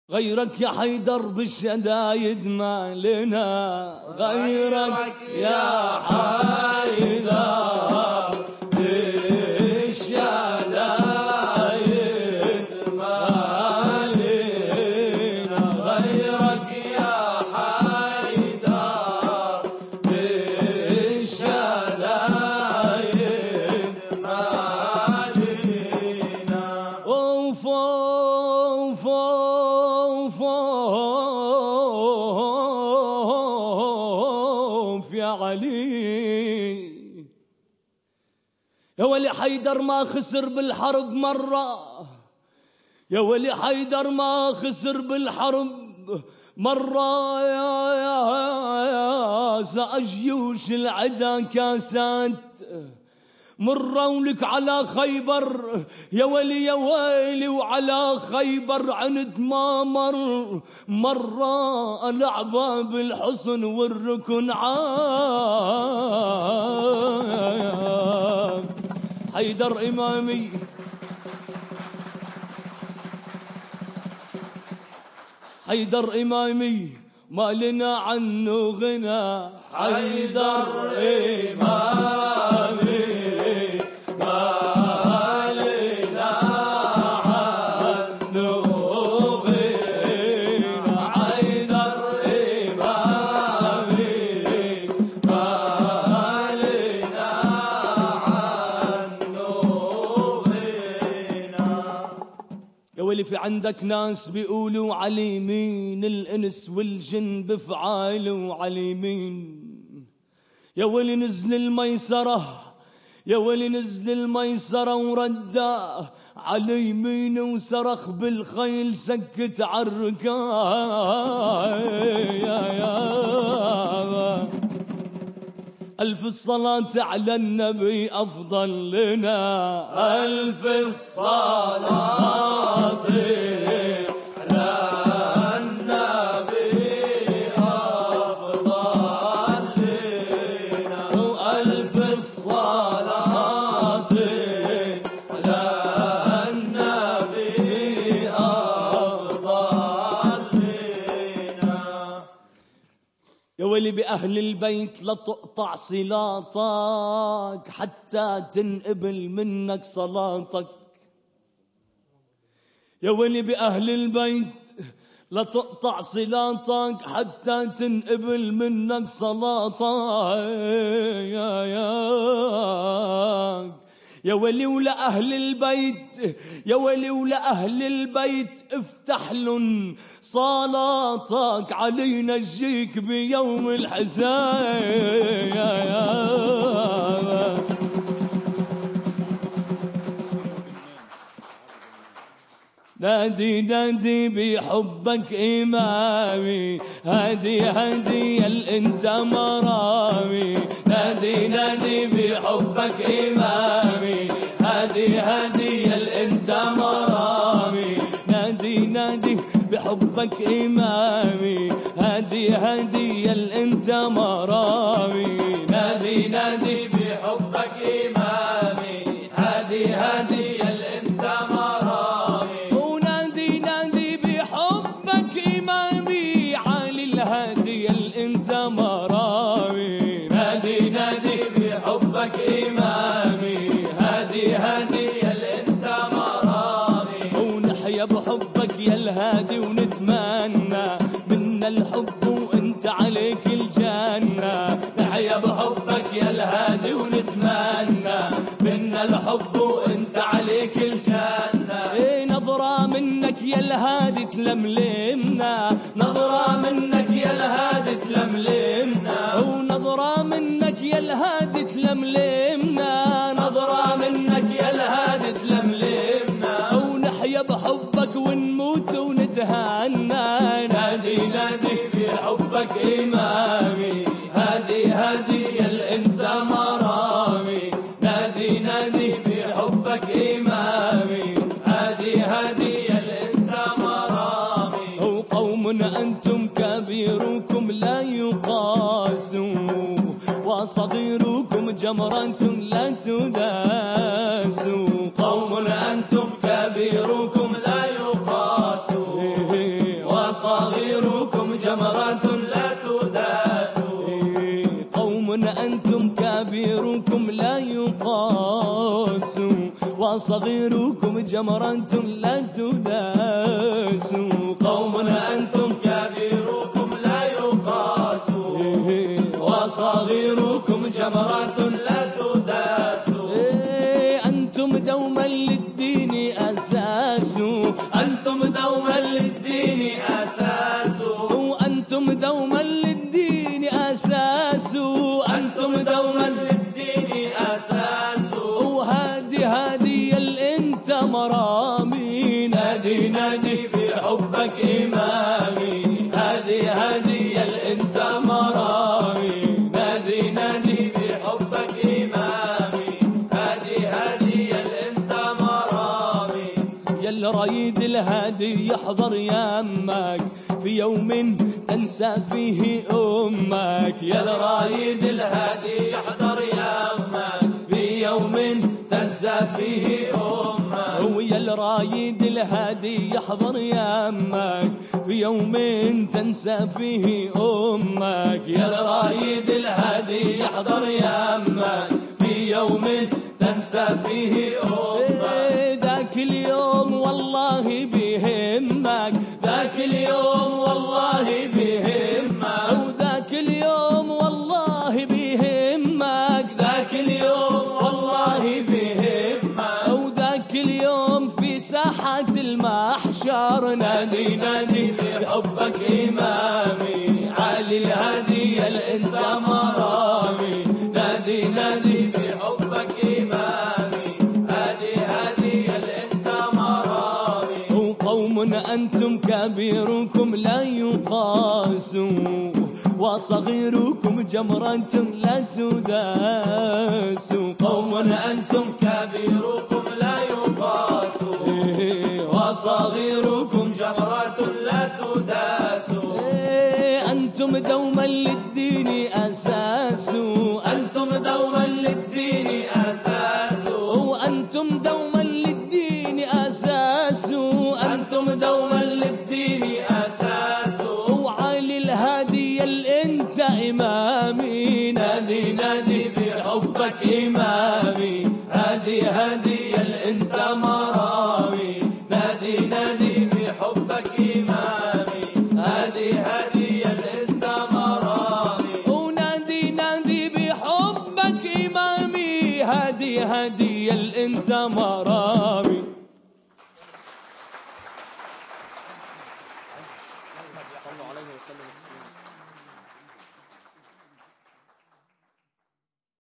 غيرك يا حيدر بالشدايد ما لنا، غيرك يا حيدر بالشدايد ما لنا، غيرك يا حيدر بالشدايد ما لنا. اوف اوف اوف يا علي، يا ولي حيدر ما خسر بالحرب مرة، يا ولي حيدر ما خسر بالحرب مرة، يا سأجيوش العدا كاسات مرة، ولك على خيبر يا ولي يا ويلي، وعلى خيبر عند ما مر مرة الأعباب الحصن والركن عام. حيدر إمامي حيدر إمامي ما لنا عنه غنى، حيدر إمامي ما لنا عنه غنى، حيدر إمامي ما لنا عنه غنى. يا ولي في عندك ناس بيقولوا علي مين، الإنس والجن بفعاله علي مين. يا ولي نزل الميسرة، يا ولي نزل الميسرة ورده على يمينه وصرخ بالخيل سكت عالركايا. ألف الصلاة على النبي أفضل لنا، ألف الصلاة على النبي أفضل لنا، وألف الصلاة على النبي أفضل لنا. يا ولي بأهل البيت لا تقطع صلاتك حتى تنقبل منك صلاتك، يا ولي بأهل البيت لا تقطع صلاتك حتى تنقبل منك صلاتك. يا ولي ولا أهل البيت، يا ولي ولا أهل البيت افتح لن صلاتك علي نجيك بيوم الحساب. نادي نادي بحبك إمامي، هادي هادي انت مرامي، نادي نادي بحبك إمامي، هادي هادي انت مرامي، نادي نادي بحبك إمامي، هادي هادي انت مرامي، نادي نادي بحبك إمامي، هادي هادي انت مرامي، ونادي نادي بحبك إمامي، علي الهادي انت مرامي، نادي نادي بحبك إمامي، هادي هادي انت مرامي، ونحيا بحبك يا الهادي ونتمنى منا الحب وانت عليك الجنة، نحيا بحبك يا الهادي ونتمنى منا الحب وانت عليك الجنة. ايه نظرة منك يا الهادي تلملمنا، نظرة منك يا الهادي تلملمنا، ونظرة منك يا الهادي تلملمنا، نظرة منك يا الهادي تلملمنا، ونحيا بحبك ونموت ونتهنى، نادي نادي بحبك إمامي، هادي هادي انت مرامي، نادي نادي بحبك إمامي، هادي هادي انت مرامي، وقوم أنتم كبيركم لا يقاس، وصغيركم جمرة لا تداس، قوم أنتم كبيركم لا يقاس، وصغيركم جمرة لا تداس. قوم أنتم كبيركم لا يقاس، وصغيركم جمرة لا تداس. قوم أنتم كبيركم لا يقاس، وصغيركم جمرة لا تداس. أنتم دوما للدين أساس، أنتم دوما للدين أساس، وأنتم دوما للدين أساس، أنتم دوما للدين أساس. وهادي الأنت مرامي، نادي نادي بحبك إمامي. هادي الأنت مرامي، نادي نادي بحبك إمامي. هادي الأنت مرامي. يا الرايد الهادي يحضر يمك في يوم تنسى فيه أمك. يا الرايد الهادي يحضر يمك في يوم تنسى فيه أمك. ويا الرايد الهادي يحضر يمك في يوم تنسى فيه أمك. يا الرايد الهادي يحضر يمك في يوم تنسى فيه أمك. ذاك اليوم والله بيهمك، ذاك اليوم والله بيهمك، وذاك اليوم والله بيهمك، ذاك اليوم والله بيهمك. وذاك اليوم في ساحة المحشر نادي نادي بحبك إمامي. علي الهادي الأنت مرامي، نادي نادي بحبك إمامي. هادي الأنت مرامي. وقوم أنتم كبيركم لا يقاس، وصغيركم جمرة لا تداس. قوم أنتم كبيركم لا يقاس، وصغيركم جمرة لا تداس. أنتم دوما للدين أساس، أنتم دوما للدين أساس، وأنتم دوما للدين أساس، أنتم دوما للدين أساس. وعلي الهادي الأنت إمامي، نادي نادي بحبك إمامي. هادي الأنت مرامي، نادي نادي بحبك إمامي. هادي الأنت مرامي، ونادي نادي بحبك إمامي. هادي الأنت مرامي. صلوا عليه وسلم.